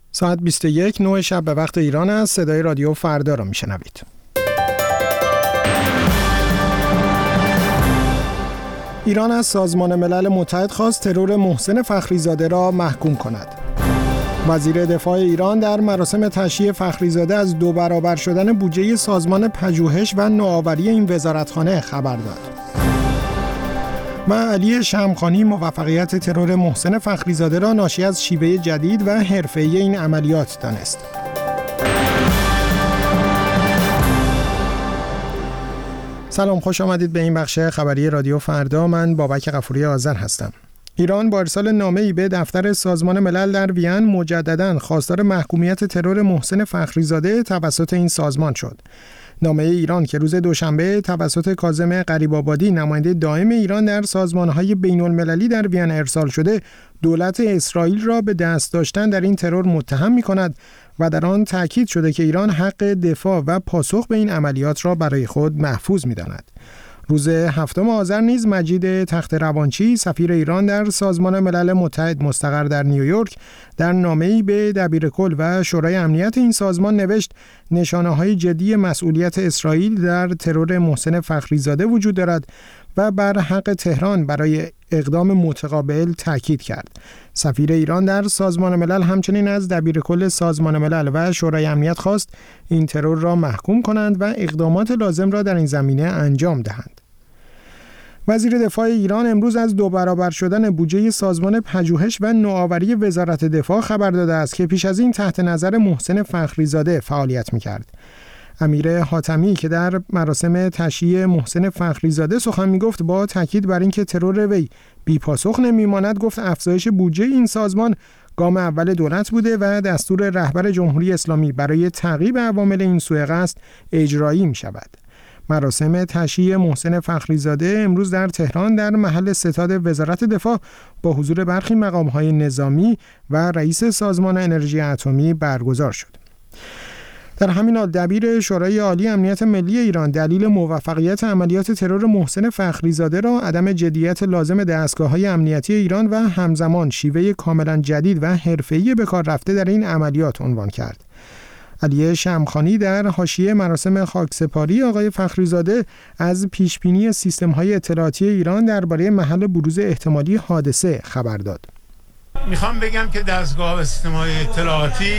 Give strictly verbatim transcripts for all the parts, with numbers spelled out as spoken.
ساعت بیست و یک نه شب به وقت ایران است. صدای رادیو فردا را میشنوید. ایران از سازمان ملل متحد خواست ترور محسن فخریزاده را محکوم کند. وزیر دفاع ایران در مراسم تشییع فخریزاده از دو برابر شدن بودجه سازمان پژوهش و نوآوری این وزارتخانه خبر داد. و علی شمخانی موفقیت ترور محسن فخریزاده را ناشی از شیوه جدید و حرفه‌ای این عملیات دانست. سلام، خوش آمدید به این بخش خبری رادیو فردا. من بابک غفوری آذر هستم. ایران با ارسال نامه‌ای به دفتر سازمان ملل در وین مجدداً خواستار محکومیت ترور محسن فخریزاده توسط این سازمان شد. نامه ایران که روز دوشنبه توسط کاظم غریب‌آبادی نماینده دائم ایران در سازمان‌های بین‌المللی در وین ارسال شده، دولت اسرائیل را به دست داشتن در این ترور متهم می‌کند و در آن تاکید شده که ایران حق دفاع و پاسخ به این عملیات را برای خود محفوظ می‌داند. روز هفتم آذر نیز مجید تخت روانچی سفیر ایران در سازمان ملل متحد مستقر در نیویورک در نامه‌ای به دبیرکل و شورای امنیت این سازمان نوشت نشانه‌های جدی مسئولیت اسرائیل در ترور محسن فخریزاده وجود دارد و بر حق تهران برای اقدام متقابل تاکید کرد. سفیر ایران در سازمان ملل همچنین از دبیرکل سازمان ملل و شورای امنیت خواست این ترور را محکوم کنند و اقدامات لازم را در این زمینه انجام دهند. وزیر دفاع ایران امروز از دو برابر شدن بودجه سازمان پژوهش و نوآوری وزارت دفاع خبر داده است که پیش از این تحت نظر محسن فخریزاده فعالیت می‌کرد. امیر حاتمی که در مراسم تشییع محسن فخریزاده سخن می‌گفت با تاکید بر اینکه ترور وی بی‌پاسخ نمی‌ماند، گفت افزایش بودجه این سازمان گام اول دولت بوده و دستور رهبر جمهوری اسلامی برای تعقیب عوامل این سوءقصد اجرایی می‌شود. مراسم تشییع محسن فخریزاده امروز در تهران در محل ستاد وزارت دفاع با حضور برخی مقام‌های نظامی و رئیس سازمان انرژی اتمی برگزار شد. در همین حال دبیر شورای عالی امنیت ملی ایران دلیل موفقیت عملیات ترور محسن فخریزاده را عدم جدیت لازم دستگاه‌های امنیتی ایران و همزمان شیوه کاملا جدید و حرفه‌ای به کار رفته در این عملیات عنوان کرد. علی شمخانی در حاشیه مراسم خاکسپاری آقای فخریزاده از پیشبینی سیستم‌های اطلاعاتی ایران درباره محل بروز احتمالی حادثه خبر داد. میخوام بگم که دستگاه و سیستم‌های اطلاعاتی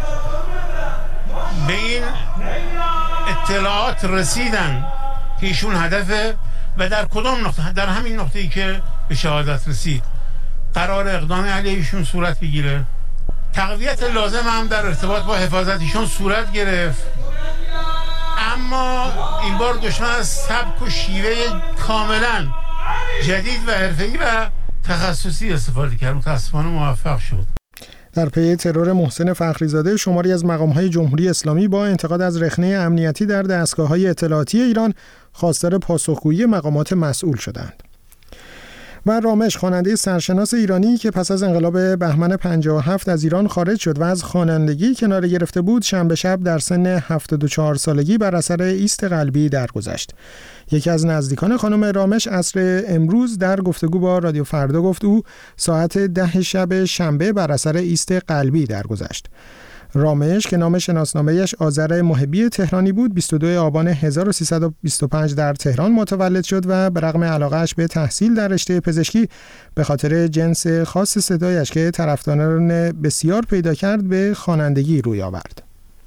به این اطلاعات رسیدن که ایشون هدفه و در کدام نقطه، در همین نقطه‌ای که به شهادت رسید قرار اقدام علیه ایشون صورت بگیره. تقویت لازم هم در ارتباط با حفاظت ایشون صورت گرفت، اما این بار دشمن از سبک و شیوه کاملا جدید و حرفه‌ای و تخصصی استفاده کرد. متأسفانه موفق شد. در پی ترور محسن فخریزاده شماری از مقام‌های جمهوری اسلامی با انتقاد از رخنه امنیتی در دستگاه‌های اطلاعاتی ایران خواستار پاسخگویی مقامات مسئول شدند. و رامش خواننده سرشناس ایرانی که پس از انقلاب بهمن پنجاه و هفت از ایران خارج شد و از خوانندگی کناره گرفته بود، شنبه شب در سن هفتاد و چهار سالگی بر اثر ایست قلبی درگذشت. یکی از نزدیکان خانم رامش عصر امروز در گفتگو با رادیو فردا گفت او ساعت ده شب شنبه بر اثر ایست قلبی درگذشت. رامش که نام شناسنامه‌اش آذر محبی تهرانی بود، بیست و دوم آبان هزار و سیصد و بیست و پنج در تهران متولد شد و به رغم علاقه‌اش به تحصیل در رشته پزشکی به خاطر جنس خاص صدایش که طرفداران بسیار پیدا کرد به خوانندگی روی آورد.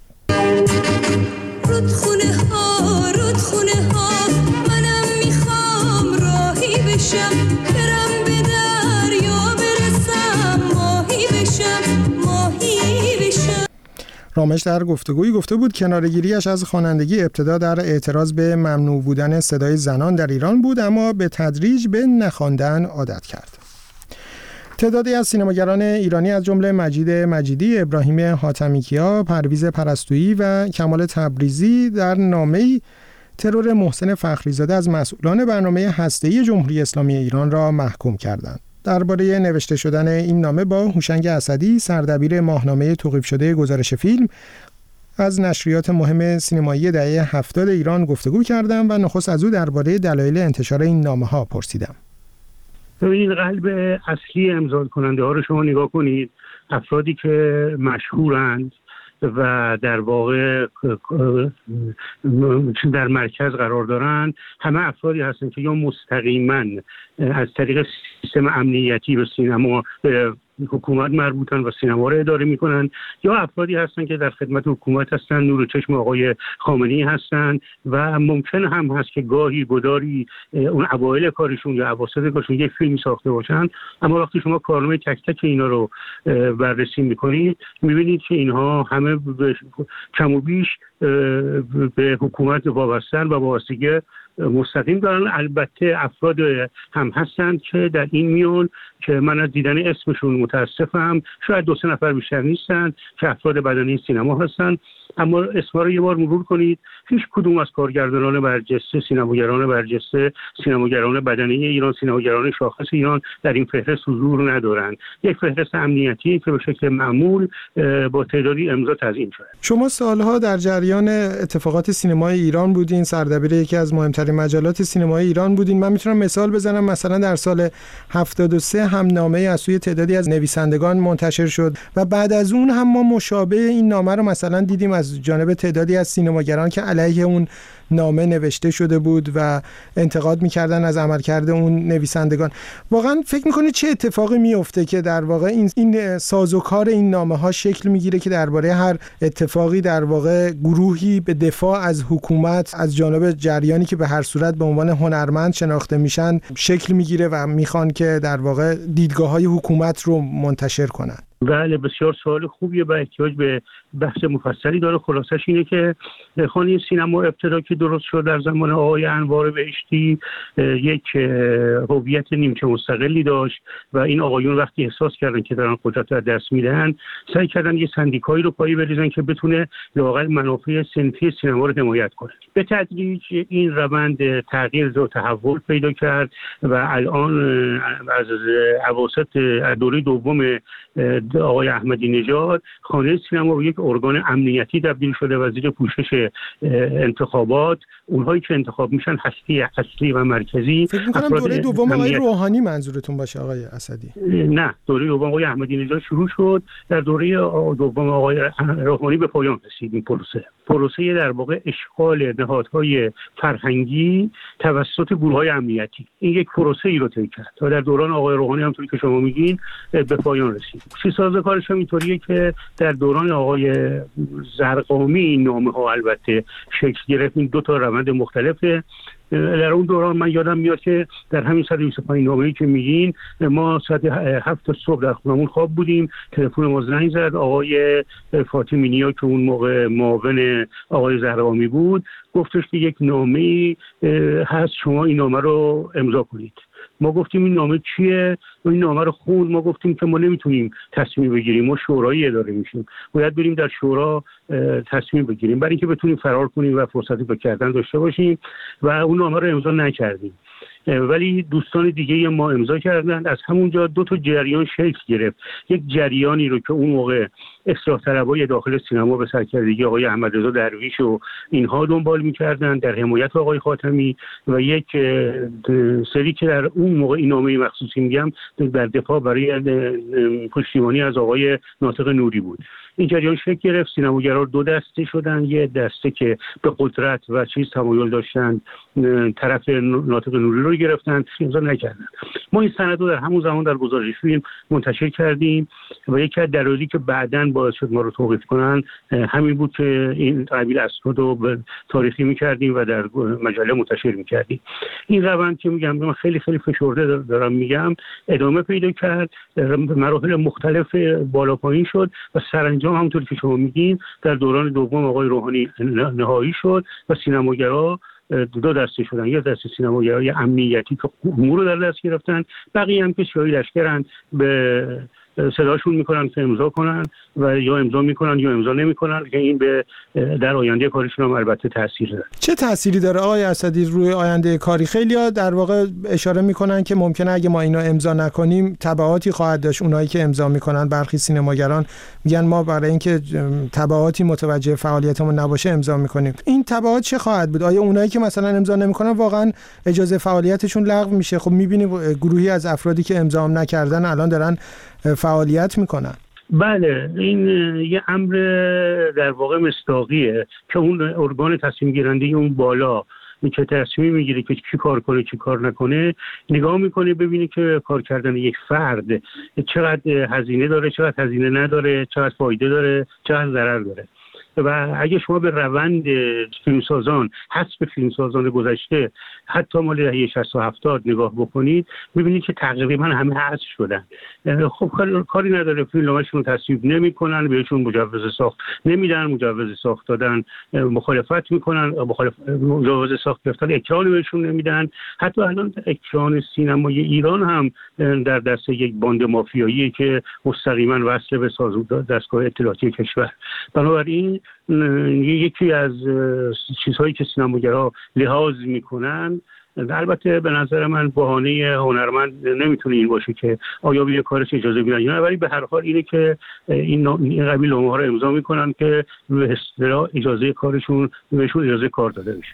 رودخونه ها رودخونه ها منم میخوام راهی بشم، برم به دریا برسم، ماهی بشم ماهی بشم. رامش در گفتگویی گفته بود کناره‌گیریش از خوانندگی ابتدا در اعتراض به ممنوع بودن صدای زنان در ایران بود، اما به تدریج به نخواندن عادت کرد. تعدادی از سینماگران ایرانی از جمله مجید مجیدی، ابراهیم حاتمیکیا، پرویز پرستویی و کمال تبریزی در نامه‌ای ترور محسن فخریزاده از مسئولان برنامه هسته‌ای جمهوری اسلامی ایران را محکوم کردند. درباره نوشته شدن این نامه با هوشنگ اسدی، سردبیر ماهنامه توقیف شده گزارش فیلم از نشریات مهم سینمایی دهه هفتاد ایران گفتگو کردم و نخست از او درباره دلایل انتشار این نامه‌ها پرسیدم. ببینید، قلب اصلی امضا کننده ها رو شما نگاه کنید، افرادی که مشهورند و در واقع در مرکز قرار دارند همه افرادی هستند که یا مستقیما از طریق سیستم امنیتی به سینما به حکومت مربوطن و سینما رو اداره میکنن، یا افرادی هستن که در خدمت حکومت هستن، نور چشم آقای خامنه‌ای هستن و ممکن هم هست که گاهی گداری اون اوایل کارشون یا اواسط کارشون یک فیلم ساخته باشن. اما وقتی شما کارنامه تک تک اینا رو بررسی میکنید میبینید که اینها همه کم و بیش به حکومت وابستن و وابستگی مستقیم دارن. البته افراد هم هستند که در این میون که من از دیدن اسمشون متاسفم، شاید دو سه نفر بیشتر نیستن که افراد بدنه سینما هستند، اما اسما رو یه بار مرور کنید، هیچ کدوم از کارگردانان برجسته، سینماگران برجسته، سینماگران بدنه ایران، سینماگران شاخص ایران در این فهرست حضور ندارند. یک فهرست امنیتی که به شکل معمول با تعدادی امضا تزیین شده. شما سالها در جریان اتفاقات سینمای ایران بودین، سردبیر یکی از مهمترین مجلات سینمای ایران بودین. من میتونم مثال بزنم، مثلا در سال هفتاد و سه هم نامه از سوی تعدادی از نویسندگان منتشر شد و بعد از اون هم ما مشابه این نامه رو مثلا دیدیم از جانب تعدادی از سینماگران که علیه اون نامه نوشته شده بود و انتقاد می‌کردن از عملکرد اون نویسندگان. واقعا فکر می‌کنید چه اتفاقی میفته که در واقع این این سازوکار این نامه‌ها شکل میگیره که درباره هر اتفاقی در واقع گروهی به دفاع از حکومت از جانب جریانی که به هر صورت به عنوان هنرمند شناخته میشن شکل میگیره و میخوان که در واقع دیدگاه‌های حکومت رو منتشر کنن؟ بله، بسیار سوال خوبیه و احتیاج به بحث مفصلی داره. خلاصش اینه که خانه سینما ابتدا که درست شد در زمان آقای انوار بهشتی یک هویت نیمچه مستقلی داشت و این آقایون وقتی احساس کردن که دارن قدرت رو دست میدن سعی کردن یه سندیکایی رو پایی بریزن که بتونه لااقل منافع صنفی سینما رو حمایت کنه. به تدریج این روند تغییر و تحول پیدا کرد و الان از اواسط دوره دوم آقای احمدی نژاد خانه سینما به یک ارگان امنیتی تبدیل شده و زیر پوشش انتخابات اونهایی که انتخاب میشن هستی اصلی و مرکزی. فکر می‌کنم دوره دوم آقای روحانی منظورتون باشه آقای اسدی؟ نه، دوره دوم آقای احمدی نژاد شروع شد، در دوره دوم آقای روحانی به پایان رسید این پروسه. پروسه در واقع اشغال نهادهای فرهنگی توسط گروه‌های امنیتی. این یک پروسه ای رو طی کرد تا در دوران آقای روحانی همونطوری که شما میگین به پایان رسید. سازوکارش هم اینطوریه که در دوران آقای زرقامی این نامه‌ها البته شکل گرفت. این دو تا روند مختلفه. در اون دوران من یادم میاد که در همین صد و بیست و پنج نامه‌ای که میگین ما ساعت هفت صبح در خونمون خواب بودیم، تلفن ما زنگ زد، آقای فاطمی نیا که اون موقع معاون آقای زرقامی بود گفتش که یک نامه‌ای هست، شما این نامه رو امضا کنید. ما گفتیم این نامه چیه؟ و این نامه رو خوند. ما گفتیم که ما نمیتونیم تصمیم بگیریم، ما شورایی اداره میشیم، باید بریم در شورا تصمیم بگیریم برای اینکه بتونیم فرار کنیم و فرصتی به کردن داشته باشیم و اون نامه رو امضا نکردیم. ولی دوستان دیگه ما امضا کردند. از همونجا دو تا جریان شکل گرفت. یک جریانی رو که اون موقع اصلاح طلبای داخل سینما به سرکردگی آقای احمدرضا درویش و اینها دنبال می‌کردند در حمایت آقای خاتمی، و یک سری که در اون موقع این نامه مخصوصی میگم در دفاع برای پشتیبانی از آقای ناطق نوری بود. این جریان شکل گرفت. سینماگرا دو دسته شدن، یه دسته که به قدرت و چیز تمایل داشتن طرف ناطق نوری رو گرفتن، امضا نکردن. ما این سند رو در همون زمان در گزارش فیلم منتشر کردیم و یکی از دلایلی که بعداً باعث شد ما رو توقیف کنن همین بود که این قبیل اسناد رو تاریخی می‌کردیم و در مجله منتشر می‌کردیم. این روند که میگم من خیلی خیلی فشرده دارم میگم ادامه پیدا کرد، مراحل مختلف بالا پایین شد و سرانجام همونطور که شما میگین در دوران دوم آقای روحانی نهایی شد و سینماگرا دو دسته شدن. یک دسته سینماگرای امنیتی که امور رو در دست گرفتن، بقیه هم که سیاهی لشکرن به صداشون میکنن که امضا کنن و یا امضا میکنن یا امضا نمیکنن که این به در آینده کارشون هم البته تاثیر داره. چه تأثیری داره آقای اسدی روی آینده کاری؟ خیلی‌ها در واقع اشاره میکنن که ممکنه اگه ما اینو امضا نکنیم تبعاتی خواهد داشت. اونایی که امضا میکنن، برخی سینماگران میگن ما برای اینکه تبعاتی متوجه فعالیتمون نباشه امضا میکنیم. این تبعات چه خواهد بود؟ آیا اونایی که مثلا امضا نمیکنن واقعا اجازه فعالیتشون لغو میشه؟ خب میبینیم گروهی از افرادی که امضا نکردن الان دارن فعالیت میکنن. بله، این یه امر در واقع مصداقیه که اون ارگان تصمیم گیرنده اون بالا این که تصمیم میگیره که چی کار کنه چی کار نکنه، نگاه میکنه ببینه که کار کردن یک فرد چقدر هزینه داره، چقدر هزینه نداره، چقدر فایده داره، چقدر ضرر داره. و اگه شما به روند فیلمسازان، حذف فیلمسازان گذشته حتی مال دهه شصت و هفتاد نگاه بکنید، می‌بینید که تقریبا همه حذف شدن. خب کاری نداره، فیلماشون رو تصویب نمی‌کنن، بهشون مجوز ساخت نمیدن، مجوز ساخت دادن مخالفت می‌کنن، مخالف مجوز ساخت گرفتن اکران بهشون نمیدن. حتی الان اکران سینمای ایران هم در دست یک باند مافیایی که مستقیما وصل به سازمان دستگاه اطلاعاتی کشور. بنابراین یکی از چیزهایی که سینماگرها لحاظ میکنن، البته به نظر من بهانه هنرمند نمیتونه این باشه که آیا به کارش اجازه میدن یا نه، ولی به هر حال اینه که این این قبیل نامه‌ها رو امضا میکنن که به اصطلاح اجازه کارشون بهشون اجازه کار داده میشه.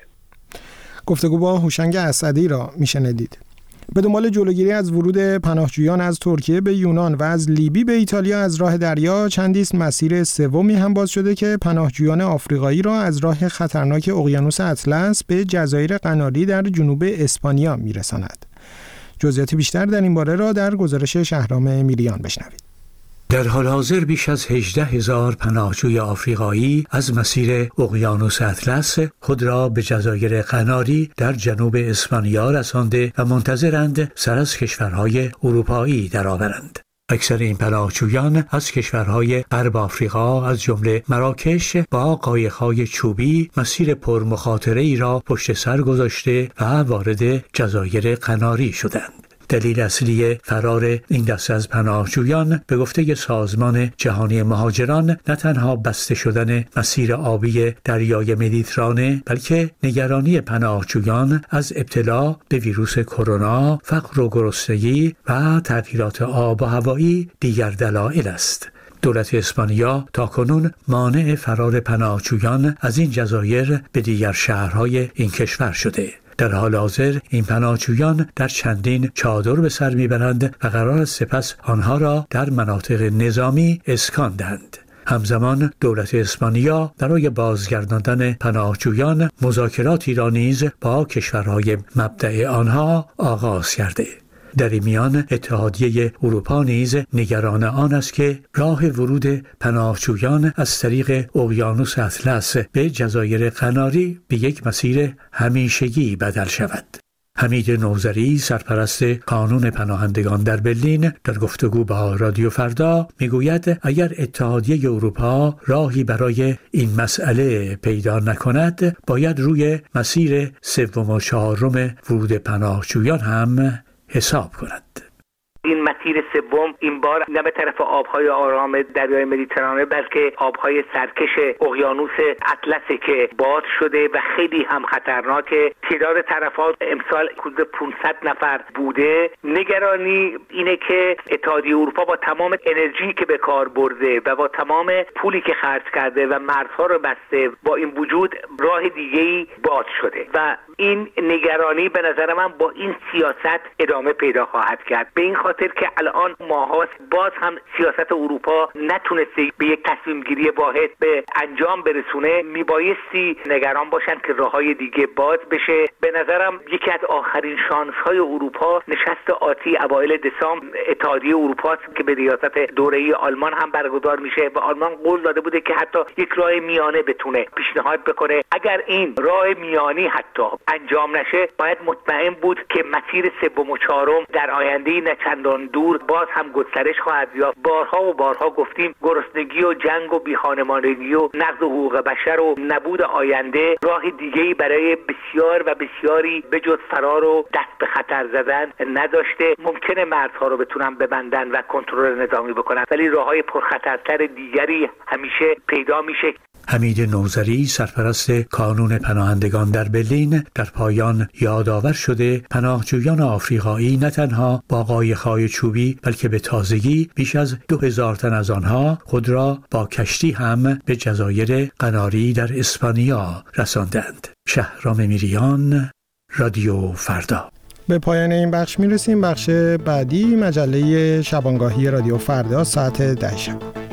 گفتگو با هوشنگ اسدی را میشنیدید. به دنبال جلوگیری از ورود پناهجویان از ترکیه به یونان و از لیبی به ایتالیا از راه دریا، چندیست مسیر سومی هم باز شده که پناهجویان آفریقایی را از راه خطرناک اقیانوس اطلس به جزایر قناری در جنوب اسپانیا میرساند. جزئیات بیشتر در این باره را در گزارش شهرام میریان بشنوید. در حال حاضر بیش از هجده هزار پناهجوی آفریقایی از مسیر اقیانوس اطلس خود را به جزایر قناری در جنوب اسپانیا رسانده و منتظرند سر از کشورهای اروپایی درآورند. اکثر این پناهجویان از کشورهای غرب آفریقا از جمله مراکش با قایق‌های چوبی مسیر پرمخاطره ای را پشت سر گذاشته و وارد جزایر قناری شدند. دلیل اصلی فرار این دسته از پناهجویان به گفته سازمان جهانی مهاجران نه تنها بسته شدن مسیر آبی دریای مدیترانه، بلکه نگرانی پناهجویان از ابتلا به ویروس کرونا، فقر و گرسنگی و تغییرات آب و هوایی دیگر دلایل است. دولت اسپانیا تاکنون مانع فرار پناهجویان از این جزایر به دیگر شهرهای این کشور شده. در حال حاضر این پناهجویان در چندین چادر به سر میبرند و قرار است سپس آنها را در مناطق نظامی اسکان دهند. همزمان دولت اسپانیا برای بازگرداندن پناهجویان مذاکراتی را نیز با کشورهای مبدأ آنها آغاز کرده. در این میان اتحادیه اروپا نیز نگران آن است که راه ورود پناهجویان از طریق اقیانوس اطلس به جزایر قناری به یک مسیر همیشگی بدل شود. حمید نوذری، سرپرست کانون پناهندگان در برلین، در گفتگو با رادیو فردا میگوید اگر اتحادیه اروپا راهی برای این مسئله پیدا نکند، باید روی مسیر سوم و چهارم ورود پناهجویان هم حساب کند. این مسیر سوم این بار نه به طرف آبهای آرام دریای مدیترانه بلکه آبهای سرکش اقیانوس اطلسه که باز شده و خیلی هم خطرناکه. تعداد طرفات امسال حدود پانصد نفر بوده. نگرانی اینه که اتحادیه اروپا با تمام انرژی که به کار برده و با تمام پولی که خرج کرده و مرزها رو بسته، با این وجود راه دیگه‌ای باز شده و این نگرانی به نظر من با این سیاست ادامه پیدا خواهد کرد. به این خاطر که الان ماهاست باز هم سیاست اروپا نتونسته به یک تصمیم گیری واحد به انجام برسونه. میبایستی نگران باشن که راههای دیگه باز بشه. به نظرم یکی از آخرین شانس های اروپا نشست آتی اوایل دسامبر اتحادیه اروپا است که به ریاست دوره‌ای آلمان هم برگزار میشه و آلمان قول داده بوده که حتی یک راه میانه بتونه پیشنهاد بکنه. اگر این راه میانی حتی انجام نشه، باید مطمئن بود که مسیر سوم و چهارم در آینده نه چندان دور باز هم گسترش خواهد یافت. بارها و بارها گفتیم گرسنگی و جنگ و بیخانمانگی و نقض حقوق بشر و نبود آینده راه دیگه‌ای برای بسیار و بسیاری به جز فرار و دست به خطر زدن نداشته. ممکنه مرزها رو بتونن ببندن و کنترل نظامی بکنن، ولی راههای پرخطرتر دیگری همیشه پیدا میشه. حمید نوذری، سرپرست کانون پناهندگان در برلین، در پایان یادآور شده پناهجویان آفریقایی نه تنها با قایق‌های چوبی بلکه به تازگی بیش از دو هزار تن از آنها خود را با کشتی هم به جزایر قناری در اسپانیا رساندند. شهرام میریان، رادیو فردا. به پایان این بخش میرسیم. بخش بعدی مجله شبانگاهی رادیو فردا ساعت ده شب.